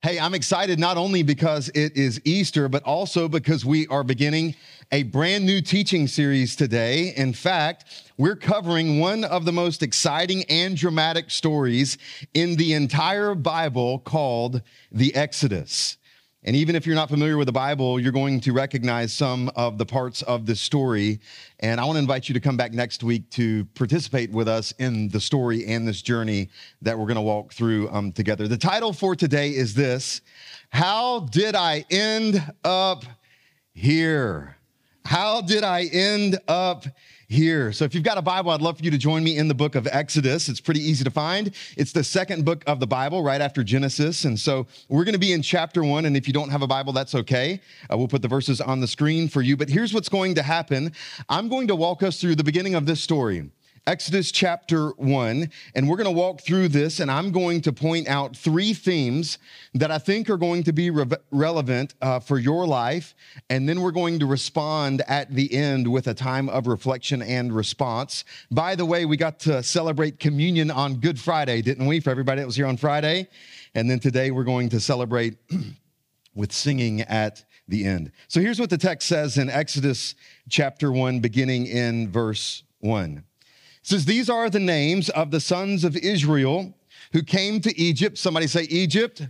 Hey, I'm excited not only because it is Easter, but also because we are beginning a brand new teaching series today. In fact, we're covering one of the most exciting and dramatic stories in the entire Bible called the Exodus. And even if you're not familiar with the Bible, you're going to recognize some of the parts of this story. And I want to invite you to come back next week to participate with us in the story and this journey that we're going to walk through together. The title for today is this: How Did I End Up Here? How did I end up here? So if you've got a Bible, I'd love for you to join me in the book of Exodus. It's pretty easy to find. It's the second book of the Bible right after Genesis. And so we're going to be in chapter 1. And if you don't have a Bible, that's okay. We'll put the verses on the screen for you. But here's what's going to happen. I'm going to walk us through the beginning of this story, Exodus chapter 1, and we're going to walk through this, and I'm going to point out three themes that I think are going to be relevant for your life, and then we're going to respond at the end with a time of reflection and response. By the way, we got to celebrate communion on Good Friday, didn't we, for everybody that was here on Friday? And then today we're going to celebrate with singing at the end. So here's what the text says in Exodus chapter 1, beginning in verse 1. It says, these are the names of the sons of Israel who came to Egypt. Somebody say Egypt.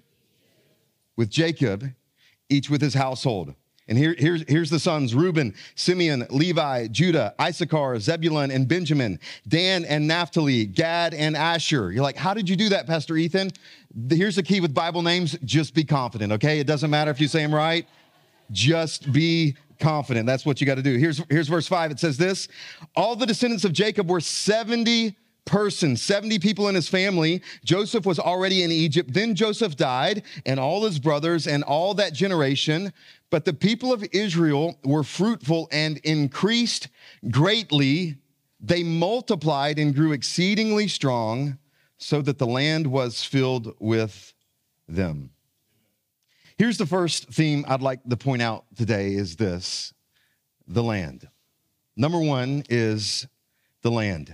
With Jacob, each with his household. And here's the sons: Reuben, Simeon, Levi, Judah, Issachar, Zebulun, and Benjamin, Dan and Naphtali, Gad and Asher. You're like, how did you do that, Pastor Ethan? Here's the key with Bible names: just be confident, okay? It doesn't matter if you say them right. Just be confident. That's what you got to do. Here's verse 5. It says this: all the descendants of Jacob were 70 persons, 70 people in his family. Joseph was already in Egypt. Then Joseph died, and all his brothers and all that generation. But the people of Israel were fruitful and increased greatly. They multiplied and grew exceedingly strong, so that the land was filled with them. Here's the first theme I'd like to point out today is this: the land. Number one is the land.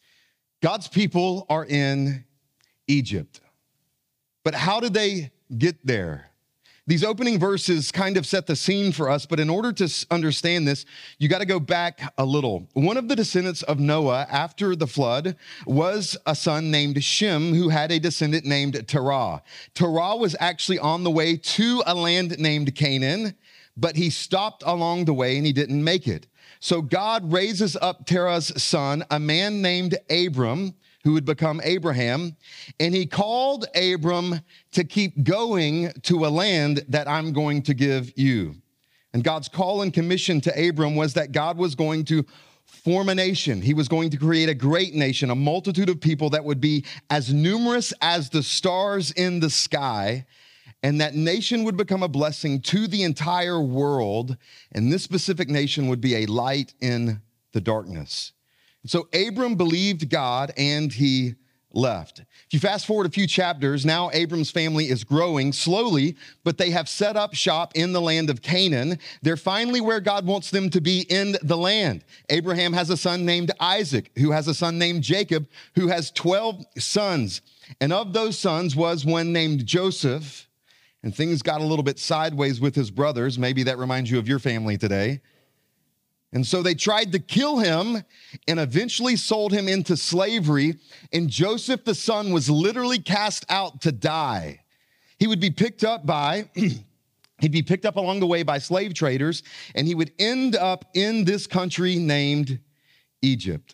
God's people are in Egypt. But how did they get there? These opening verses kind of set the scene for us, but in order to understand this, you got to go back a little. One of the descendants of Noah after the flood was a son named Shem, who had a descendant named Terah. Terah was actually on the way to a land named Canaan, but he stopped along the way and he didn't make it. So God raises up Terah's son, a man named Abram, who would become Abraham, and he called Abram to keep going to a land that I'm going to give you. And God's call and commission to Abram was that God was going to form a nation. He was going to create a great nation, a multitude of people that would be as numerous as the stars in the sky, and that nation would become a blessing to the entire world, and this specific nation would be a light in the darkness. So Abram believed God and he left. If you fast forward a few chapters, now Abram's family is growing slowly, but they have set up shop in the land of Canaan. They're finally where God wants them to be in the land. Abraham has a son named Isaac, who has a son named Jacob, who has 12 sons. And of those sons was one named Joseph. And things got a little bit sideways with his brothers. Maybe that reminds you of your family today. And so they tried to kill him and eventually sold him into slavery. And Joseph, the son, was literally cast out to die. He would be picked up along the way by slave traders, and he would end up in this country named Egypt.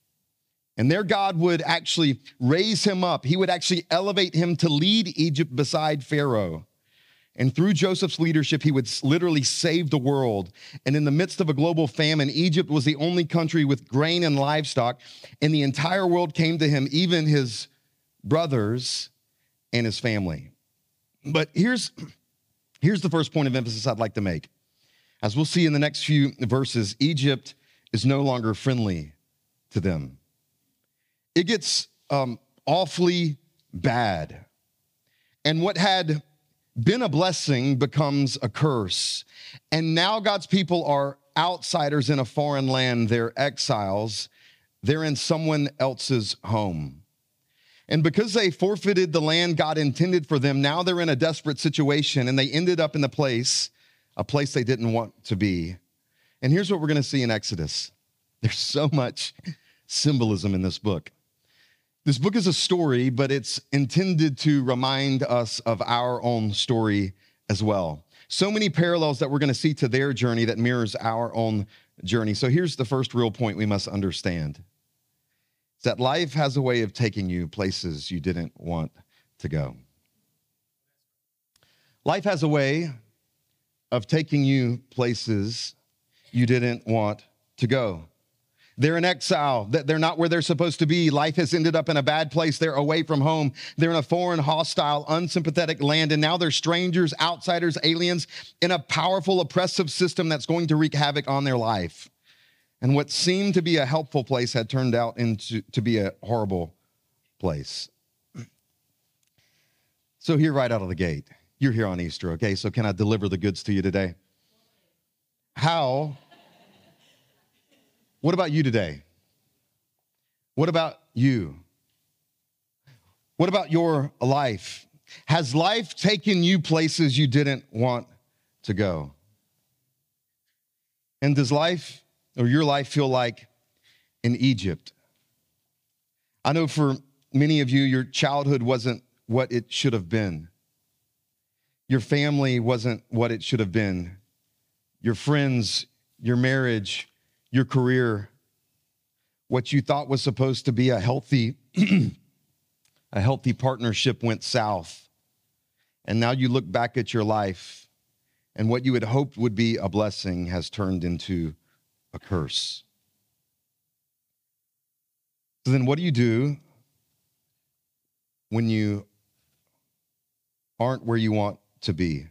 And there God would actually raise him up. He would actually elevate him to lead Egypt beside Pharaoh. And through Joseph's leadership, he would literally save the world. And in the midst of a global famine, Egypt was the only country with grain and livestock, and the entire world came to him, even his brothers and his family. But here's the first point of emphasis I'd like to make. As we'll see in the next few verses, Egypt is no longer friendly to them. It gets awfully bad. And what had been a blessing becomes a curse. And now God's people are outsiders in a foreign land. They're exiles. They're in someone else's home. And because they forfeited the land God intended for them, now they're in a desperate situation, and they ended up in a place they didn't want to be. And here's what we're going to see in Exodus. There's so much symbolism in this book. This book is a story, but it's intended to remind us of our own story as well. So many parallels that we're going to see to their journey that mirrors our own journey. So here's the first real point we must understand. It's that life has a way of taking you places you didn't want to go. Life has a way of taking you places you didn't want to go. They're in exile. They're not where they're supposed to be. Life has ended up in a bad place. They're away from home. They're in a foreign, hostile, unsympathetic land. And now they're strangers, outsiders, aliens in a powerful, oppressive system that's going to wreak havoc on their life. And what seemed to be a helpful place had turned out to be a horrible place. So here right out of the gate, you're here on Easter, okay? So can I deliver the goods to you today? How? What about you today? What about you? What about your life? Has life taken you places you didn't want to go? And does life or your life feel like in Egypt? I know for many of you, your childhood wasn't what it should have been. Your family wasn't what it should have been. Your friends, your marriage, your career, what you thought was supposed to be a healthy partnership went south. And now you look back at your life, and what you had hoped would be a blessing has turned into a curse. So then what do you do when you aren't where you want to be?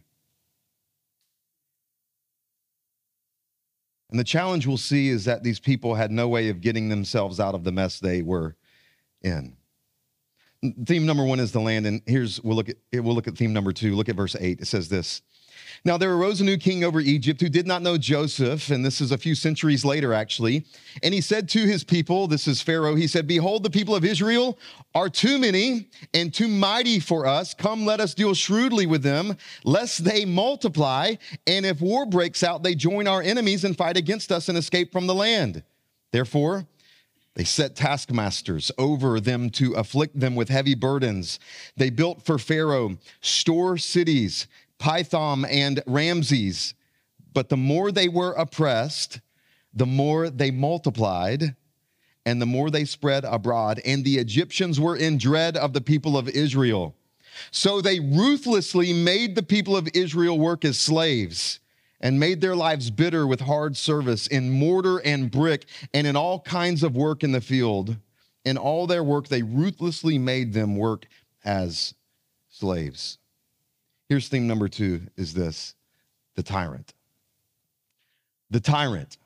And the challenge we'll see is that these people had no way of getting themselves out of the mess they were in. Theme number 1 is the land, and we'll look at theme number 2. Look at verse 8. It says this: Now there arose a new king over Egypt who did not know Joseph, and this is a few centuries later, actually. And he said to his people, this is Pharaoh, he said, Behold, the people of Israel are too many and too mighty for us. Come, let us deal shrewdly with them, lest they multiply. And if war breaks out, they join our enemies and fight against us and escape from the land. Therefore, they set taskmasters over them to afflict them with heavy burdens. They built for Pharaoh store cities, Pithom and Ramses. But the more they were oppressed, the more they multiplied, and the more they spread abroad. And the Egyptians were in dread of the people of Israel. So they ruthlessly made the people of Israel work as slaves and made their lives bitter with hard service in mortar and brick and in all kinds of work in the field. In all their work, they ruthlessly made them work as slaves. Here's theme number 2 is this: the tyrant. The tyrant.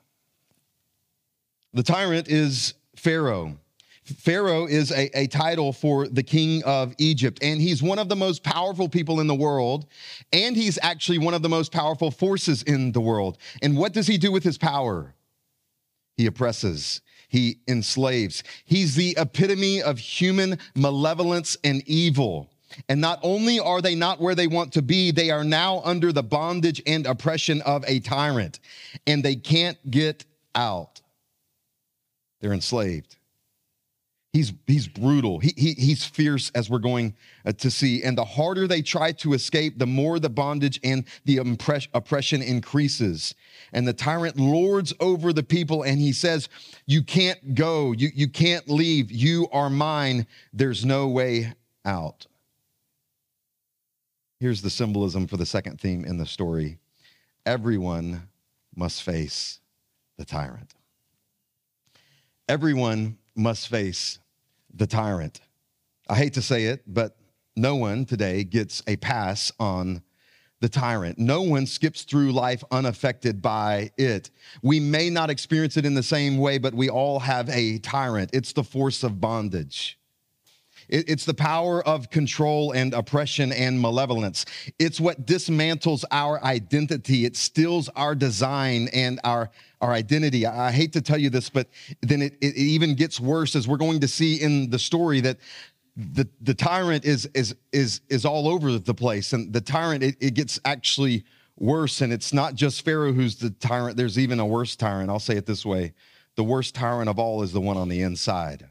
The tyrant is Pharaoh. Pharaoh is a title for the king of Egypt, and he's one of the most powerful people in the world, and he's actually one of the most powerful forces in the world. And what does he do with his power? He oppresses. He enslaves. He's the epitome of human malevolence and evil. And not only are they not where they want to be, they are now under the bondage and oppression of a tyrant, and they can't get out. They're enslaved. He's brutal. He's fierce, as we're going to see. And the harder they try to escape, the more the bondage and the oppression increases. And the tyrant lords over the people, and he says, you can't go. You can't leave. You are mine. There's no way out. Here's the symbolism for the second theme in the story. Everyone must face the tyrant. Everyone must face the tyrant. I hate to say it, but no one today gets a pass on the tyrant. No one skips through life unaffected by it. We may not experience it in the same way, but we all have a tyrant. It's the force of bondage. It's the power of control and oppression and malevolence. It's what dismantles our identity. It steals our design and our identity. I hate to tell you this, but then it even gets worse, as we're going to see in the story, that the tyrant is all over the place, and the tyrant, it gets actually worse. And it's not just Pharaoh who's the tyrant. There's even a worse tyrant. I'll say it this way: the worst tyrant of all is the one on the inside.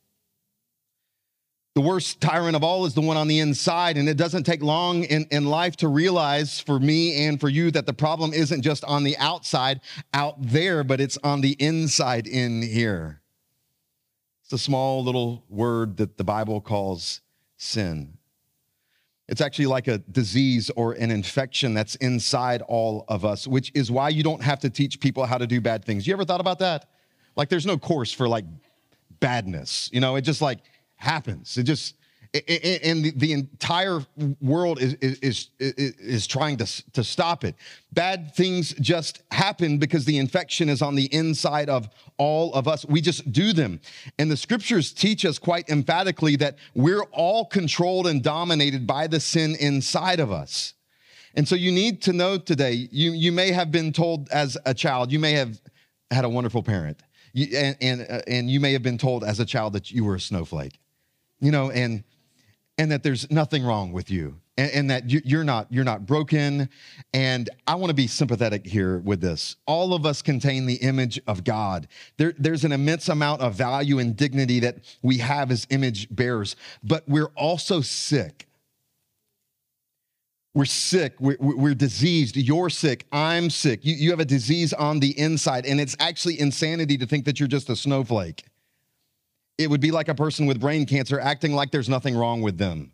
The worst tyrant of all is the one on the inside. And it doesn't take long in life to realize, for me and for you, that the problem isn't just on the outside out there, but it's on the inside in here. It's a small little word that the Bible calls sin. It's actually like a disease or an infection that's inside all of us, which is why you don't have to teach people how to do bad things. You ever thought about that? Like, there's no course for like badness. You know, it just like happens. It just, and the entire world is trying to stop it. Bad things just happen because the infection is on the inside of all of us. We just do them. And the scriptures teach us quite emphatically that we're all controlled and dominated by the sin inside of us. And so you need to know today, you may have been told as a child, you may have had a wonderful parent, and you may have been told as a child that you were a snowflake. You know, and that there's nothing wrong with you, and that you're not broken. And I want to be sympathetic here with this. All of us contain the image of God. There's an immense amount of value and dignity that we have as image bearers, but we're also sick. We're sick. We're diseased. You're sick. I'm sick. You have a disease on the inside, and it's actually insanity to think that you're just a snowflake. It would be like a person with brain cancer acting like there's nothing wrong with them.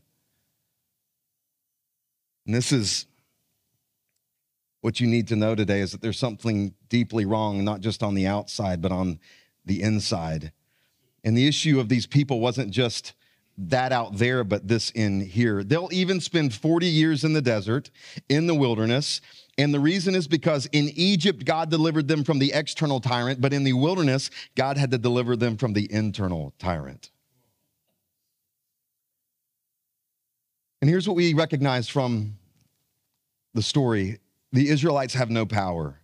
And this is what you need to know today, is that there's something deeply wrong, not just on the outside, but on the inside. And the issue of these people wasn't just that out there, but this in here. They'll even spend 40 years in the desert, in the wilderness. And the reason is because in Egypt, God delivered them from the external tyrant, but in the wilderness, God had to deliver them from the internal tyrant. And here's what we recognize from the story: the Israelites have no power.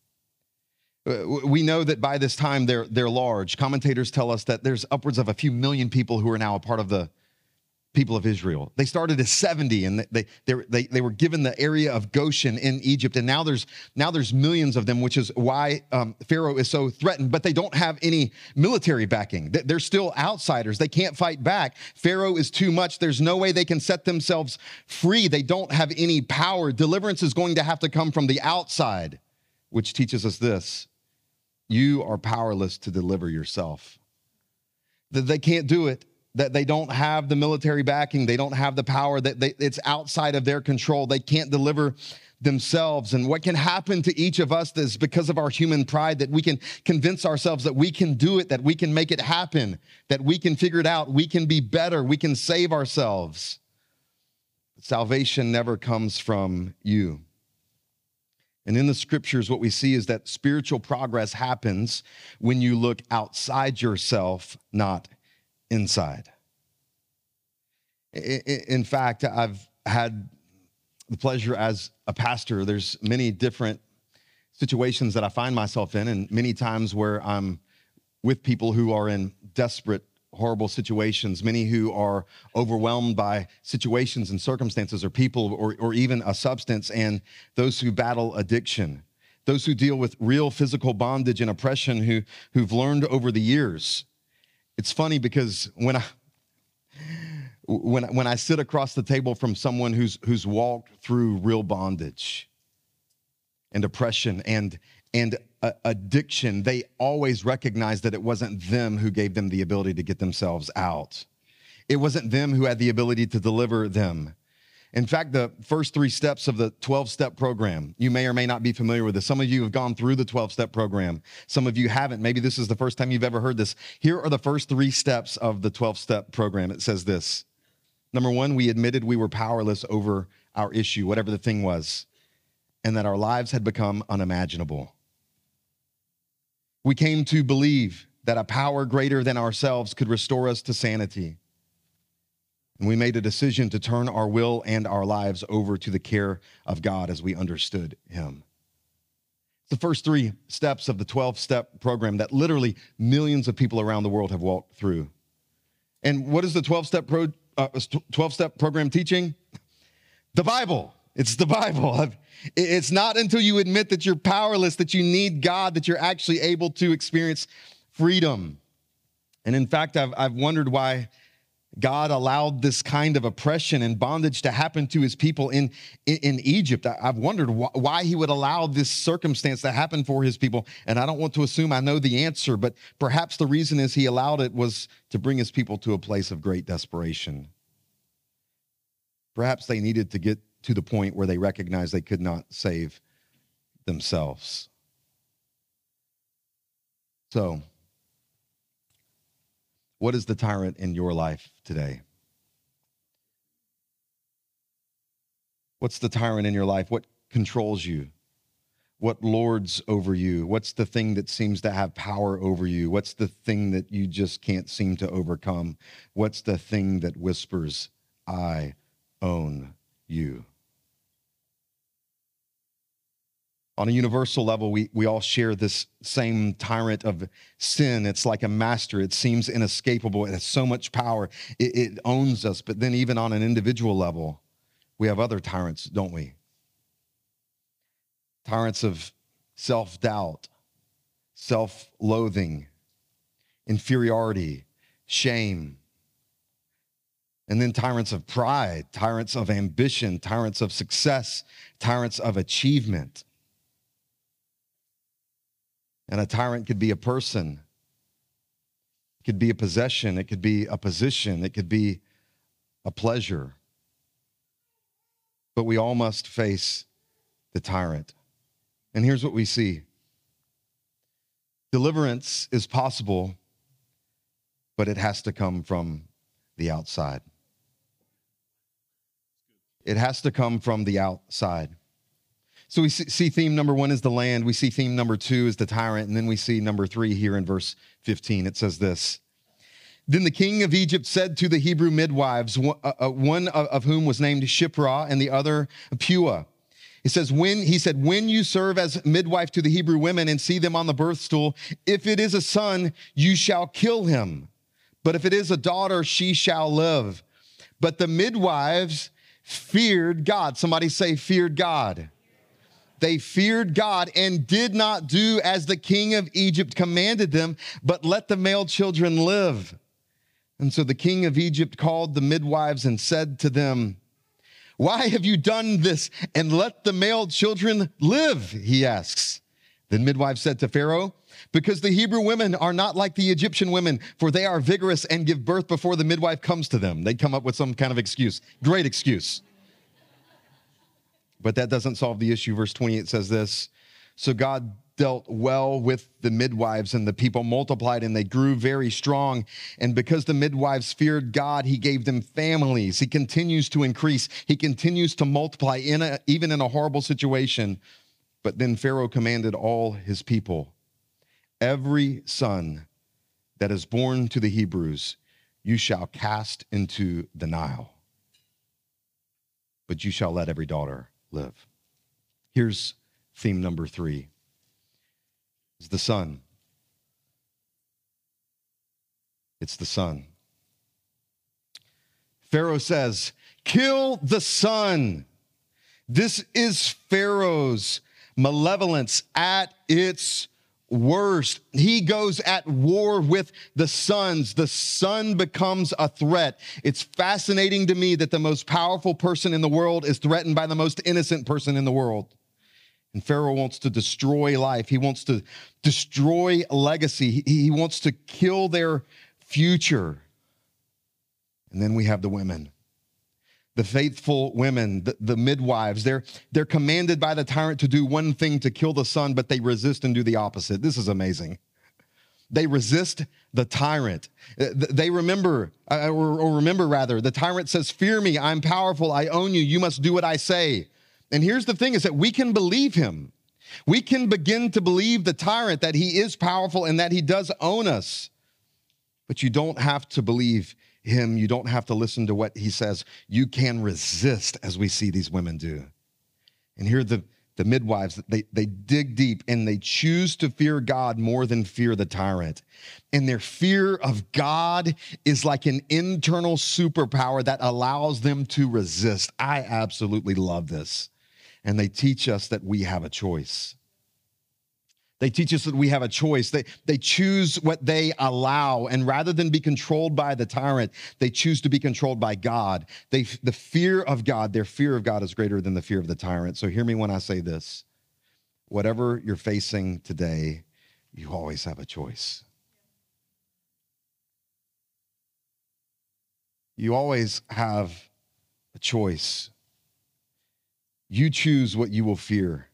We know that by this time they're large. Commentators tell us that there's upwards of a few million people who are now a part of the people of Israel. They started as 70, and they were given the area of Goshen in Egypt, and now there's millions of them, which is why Pharaoh is so threatened. But they don't have any military backing. They're still outsiders. They can't fight back. Pharaoh is too much. There's no way they can set themselves free. They don't have any power. Deliverance is going to have to come from the outside, which teaches us this: you are powerless to deliver yourself. That they can't do it. That they don't have the military backing. They don't have the power. It's outside of their control. They can't deliver themselves. And what can happen to each of us is, because of our human pride, that we can convince ourselves that we can do it, that we can make it happen, that we can figure it out, we can be better, we can save ourselves. But salvation never comes from you. And in the scriptures, what we see is that spiritual progress happens when you look outside yourself, not inside. In fact, I've had the pleasure as a pastor, there's many different situations that I find myself in, and many times where I'm with people who are in desperate, horrible situations, many who are overwhelmed by situations and circumstances or people or even a substance, and those who battle addiction, those who deal with real physical bondage and oppression, who've learned over the years. It's funny because when I sit across the table from someone who's walked through real bondage and oppression and addiction, they always recognize that it wasn't them who gave them the ability to get themselves out. It wasn't them who had the ability to deliver them. In fact, the first 3 steps of the 12-step program, you may or may not be familiar with this. Some of you have gone through the 12-step program. Some of you haven't. Maybe this is the first time you've ever heard this. Here are the first 3 steps of the 12-step program. It says this: number 1, we admitted we were powerless over our issue, whatever the thing was, and that our lives had become unimaginable. We came to believe that a power greater than ourselves could restore us to sanity. And we made a decision to turn our will and our lives over to the care of God as we understood him. It's the first 3 steps of the 12-step program that literally millions of people around the world have walked through. And what is the 12-step program teaching? The Bible. It's the Bible. It's not until you admit that you're powerless, that you need God, that you're actually able to experience freedom. And in fact, I've wondered why God allowed this kind of oppression and bondage to happen to his people in Egypt. I've wondered why he would allow this circumstance to happen for his people. And I don't want to assume I know the answer, but perhaps the reason is he allowed it was to bring his people to a place of great desperation. Perhaps they needed to get to the point where they recognized they could not save themselves. So, what is the tyrant in your life today? What's the tyrant in your life? What controls you? What lords over you? What's the thing that seems to have power over you? What's the thing that you just can't seem to overcome? What's the thing that whispers, I own you? On a universal level, we all share this same tyrant of sin. It's like a master. It seems inescapable. It has so much power. It owns us. But then even on an individual level, we have other tyrants, don't we? Tyrants of self-doubt, self-loathing, inferiority, shame. And then tyrants of pride, tyrants of ambition, tyrants of success, tyrants of achievement. And a tyrant could be a person. It could be a possession. It could be a position. It could be a pleasure. But we all must face the tyrant. And here's what we see. Deliverance is possible, but it has to come from the outside. It has to come from the outside. So we see theme number one is the land. We see theme number two is the tyrant. And then we see number three here in verse 15. It says this. Then the king of Egypt said to the Hebrew midwives, one of whom was named Shiphrah and the other Puah. He said, when you serve as midwife to the Hebrew women and see them on the birth stool, if it is a son, you shall kill him. But if it is a daughter, she shall live. But the midwives feared God. Somebody say, feared God. They feared God and did not do as the king of Egypt commanded them, but let the male children live. And so the king of Egypt called the midwives and said to them, why have you done this and let the male children live? He asks. Then midwives said to Pharaoh, because the Hebrew women are not like the Egyptian women, for they are vigorous and give birth before the midwife comes to them. They'd come up with some kind of excuse. Great excuse. But that doesn't solve the issue. Verse 28 says this, so God dealt well with the midwives, and the people multiplied, and they grew very strong. And because the midwives feared God, he gave them families. He continues to increase. He continues to multiply, even in a horrible situation. But then Pharaoh commanded all his people, every son that is born to the Hebrews, you shall cast into the Nile, but you shall let every daughter live. Here's theme number three. It's the son. It's the son. Pharaoh says, kill the son. This is Pharaoh's malevolence at its worst. He goes at war with the sons. The son becomes a threat. It's fascinating to me that the most powerful person in the world is threatened by the most innocent person in the world. And Pharaoh wants to destroy life. He wants to destroy legacy. He wants to kill their future. And then we have the women. The faithful women, the midwives, they're commanded by the tyrant to do one thing, to kill the son, but they resist and do the opposite. This is amazing. They resist the tyrant. They remember the tyrant says, fear me, I'm powerful, I own you, you must do what I say. And here's the thing is that we can believe him. We can begin to believe the tyrant, that he is powerful and that he does own us. But you don't have to believe him. You don't have to listen to what he says. You can resist, as we see these women do. And here the the midwives, they dig deep and they choose to fear God more than fear the tyrant. And their fear of God is like an internal superpower that allows them to resist. I absolutely love this. And they teach us that we have a choice. They teach us that we have a choice. They choose what they allow. And rather than be controlled by the tyrant, they choose to be controlled by God. The fear of God, their fear of God is greater than the fear of the tyrant. So hear me when I say this. Whatever you're facing today, you always have a choice. You always have a choice. You choose what you will fear.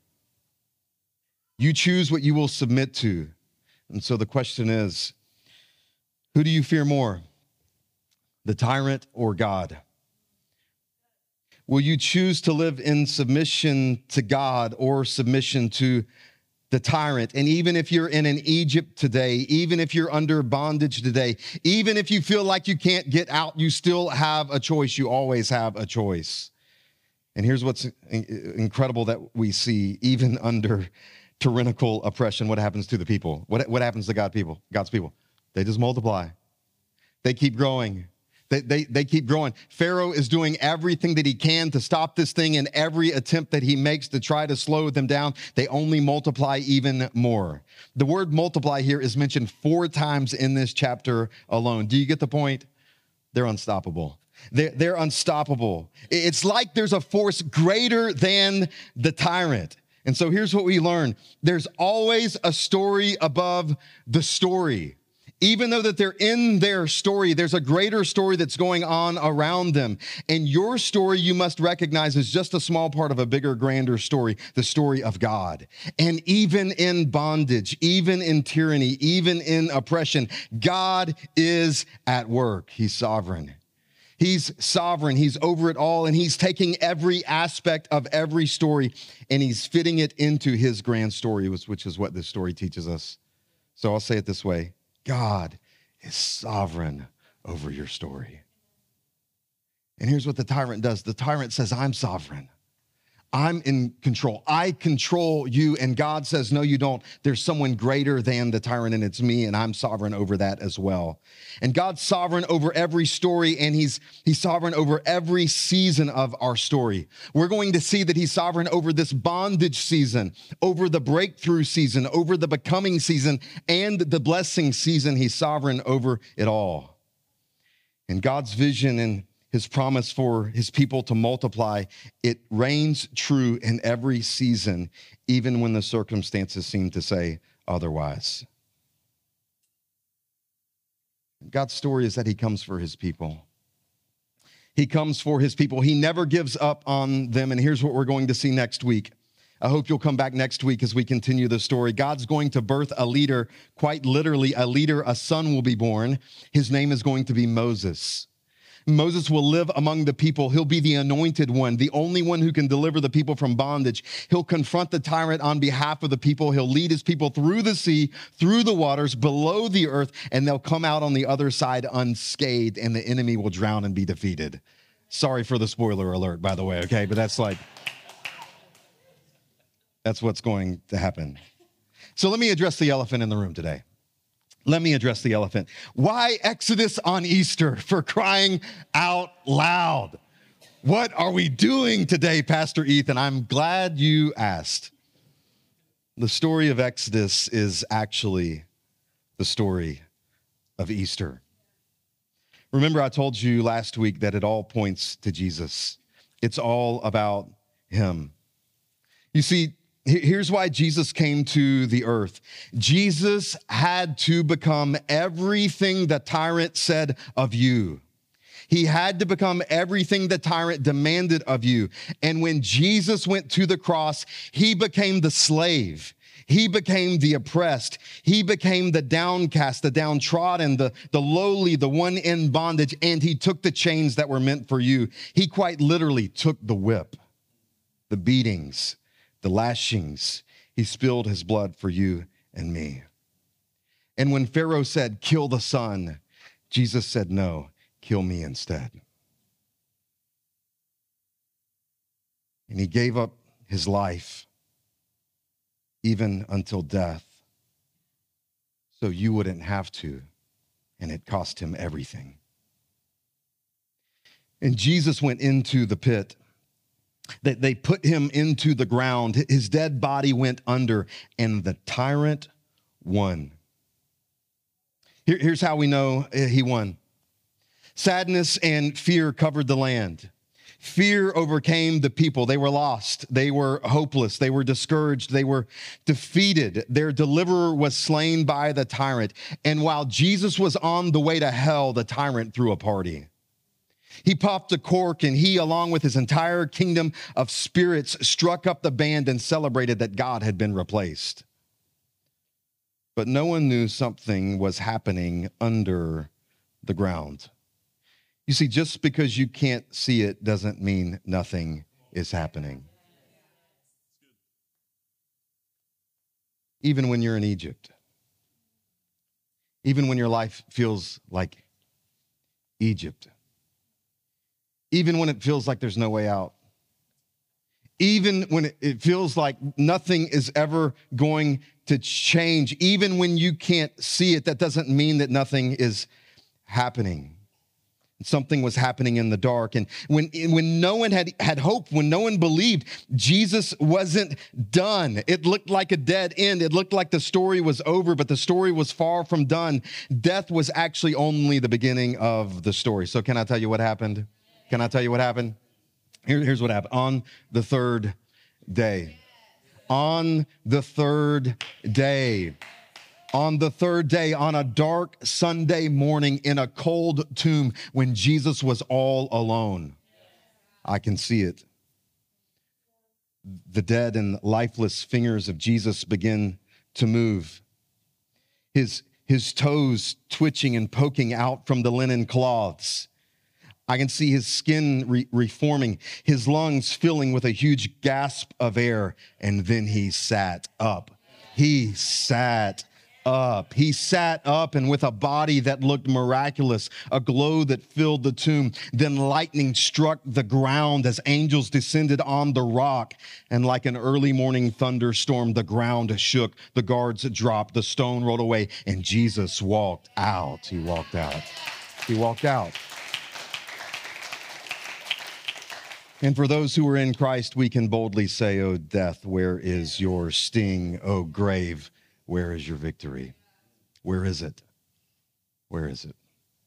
You choose what you will submit to. And so the question is, who do you fear more, the tyrant or God? Will you choose to live in submission to God or submission to the tyrant? And even if you're in an Egypt today, even if you're under bondage today, even if you feel like you can't get out, you still have a choice. You always have a choice. And here's what's incredible that we see, even under tyrannical oppression, what happens to the people? What happens to God's people? They just multiply. They keep growing. They keep growing. Pharaoh is doing everything that he can to stop this thing, and every attempt that he makes to try to slow them down, they only multiply even more. The word multiply here is mentioned 4 times in this chapter alone. Do you get the point? They're unstoppable. They're unstoppable. It's like there's a force greater than the tyrant. And so here's what we learn. There's always a story above the story. Even though that they're in their story, there's a greater story that's going on around them. And your story, you must recognize, is just a small part of a bigger, grander story, the story of God. And even in bondage, even in tyranny, even in oppression, God is at work. He's sovereign. He's sovereign. He's over it all, and he's taking every aspect of every story, and he's fitting it into his grand story, which is what this story teaches us. So I'll say it this way. God is sovereign over your story. And here's what the tyrant does. The tyrant says, I'm sovereign. I'm in control. I control you. And God says, no, you don't. There's someone greater than the tyrant, and it's me, and I'm sovereign over that as well. And God's sovereign over every story, and he's sovereign over every season of our story. We're going to see that he's sovereign over this bondage season, over the breakthrough season, over the becoming season, and the blessing season. He's sovereign over it all. And God's vision and his promise for his people to multiply, it reigns true in every season, even when the circumstances seem to say otherwise. God's story is that he comes for his people. He comes for his people. He never gives up on them. And here's what we're going to see next week. I hope you'll come back next week as we continue the story. God's going to birth a leader, quite literally a leader. A son will be born. His name is going to be Moses. Moses will live among the people. He'll be the anointed one, the only one who can deliver the people from bondage. He'll confront the tyrant on behalf of the people. He'll lead his people through the sea, through the waters, below the earth, and they'll come out on the other side unscathed, and the enemy will drown and be defeated. Sorry for the spoiler alert, by the way, okay? But that's what's going to happen. So let me address the elephant in the room today. Let me address the elephant. Why Exodus on Easter, for crying out loud? What are we doing today, Pastor Ethan? I'm glad you asked. The story of Exodus is actually the story of Easter. Remember, I told you last week that it all points to Jesus. It's all about him. You see, here's why Jesus came to the earth. Jesus had to become everything the tyrant said of you. He had to become everything the tyrant demanded of you. And when Jesus went to the cross, he became the slave. He became the oppressed. He became the downcast, the downtrodden, the lowly, the one in bondage. And he took the chains that were meant for you. He quite literally took the whip, the beatings, the lashings. He spilled his blood for you and me. And when Pharaoh said, kill the son, Jesus said, no, kill me instead. And he gave up his life even until death, so you wouldn't have to, and it cost him everything. And Jesus went into the pit. They put him into the ground. His dead body went under, and the tyrant won. Here's how we know he won. Sadness and fear covered the land. Fear overcame the people. They were lost. They were hopeless. They were discouraged. They were defeated. Their deliverer was slain by the tyrant. And while Jesus was on the way to hell, the tyrant threw a party. He popped a cork, and he, along with his entire kingdom of spirits, struck up the band and celebrated that God had been replaced. But no one knew something was happening under the ground. You see, just because you can't see it doesn't mean nothing is happening. Even when you're in Egypt, even when your life feels like Egypt, even when it feels like there's no way out, even when it feels like nothing is ever going to change, even when you can't see it, that doesn't mean that nothing is happening. Something was happening in the dark. And when no one had hope, when no one believed, Jesus wasn't done. It looked like a dead end. It looked like the story was over, but the story was far from done. Death was actually only the beginning of the story. So can I tell you what happened? Can I tell you what happened? Here's what happened. On the third day, on the third day, on a dark Sunday morning in a cold tomb when Jesus was all alone, I can see it. The dead and lifeless fingers of Jesus begin to move. His toes twitching and poking out from the linen cloths. I can see his skin reforming, his lungs filling with a huge gasp of air, and then he sat up. He sat up. He sat up, and with a body that looked miraculous, a glow that filled the tomb. Then lightning struck the ground as angels descended on the rock, and like an early morning thunderstorm, the ground shook, the guards dropped, the stone rolled away, and Jesus walked out. He walked out. He walked out. And for those who are in Christ, we can boldly say, "O death, where is your sting? O grave, where is your victory?" Where is it? Where is it?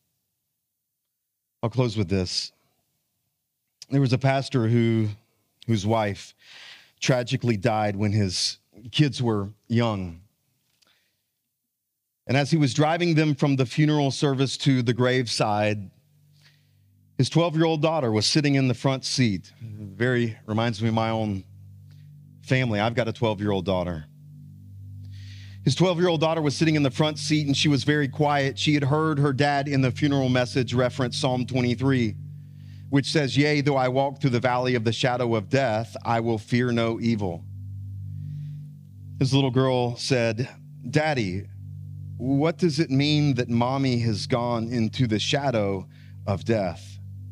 I'll close with this. There was a pastor whose wife tragically died when his kids were young. And as he was driving them from the funeral service to the graveside, his 12-year-old daughter was sitting in the front seat. Very reminds me of my own family. I've got a 12-year-old daughter. His 12-year-old daughter was sitting in the front seat, and she was very quiet. She had heard her dad in the funeral message reference Psalm 23, which says, "Yea, though I walk through the valley of the shadow of death, I will fear no evil." His little girl said, "Daddy, what does it mean that mommy has gone into the shadow of death?"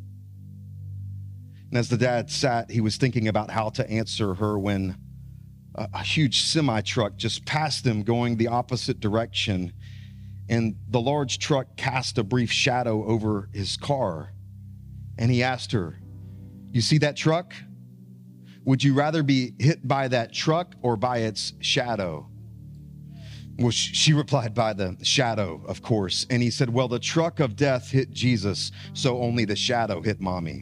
And as the dad sat, he was thinking about how to answer her when a huge semi-truck just passed them going the opposite direction. And the large truck cast a brief shadow over his car. And he asked her, "You see that truck? Would you rather be hit by that truck or by its shadow?" Well, she replied, "By the shadow, of course." And he said, "Well, the truck of death hit Jesus, so only the shadow hit mommy."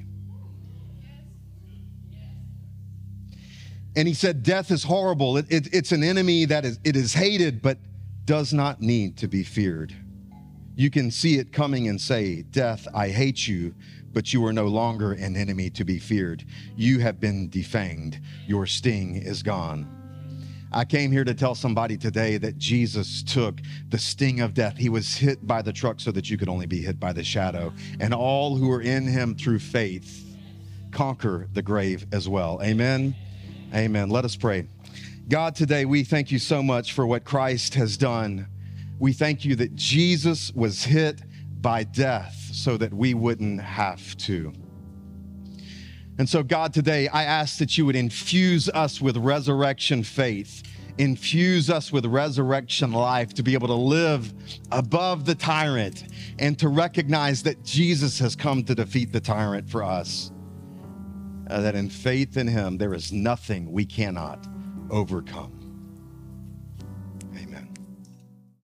And he said, death is horrible. It's an enemy that is hated, but does not need to be feared. You can see it coming and say, "Death, I hate you," but you are no longer an enemy to be feared. You have been defanged. Your sting is gone. I came here to tell somebody today that Jesus took the sting of death. He was hit by the truck so that you could only be hit by the shadow. And all who are in him through faith conquer the grave as well. Amen. Amen. Let us pray. God, today we thank you so much for what Christ has done. We thank you that Jesus was hit by death so that we wouldn't have to. And so, God, today I ask that you would infuse us with resurrection faith infuse us with resurrection life to be able to live above the tyrant and to recognize that Jesus has come to defeat the tyrant for us. That in faith in him, there is nothing we cannot overcome.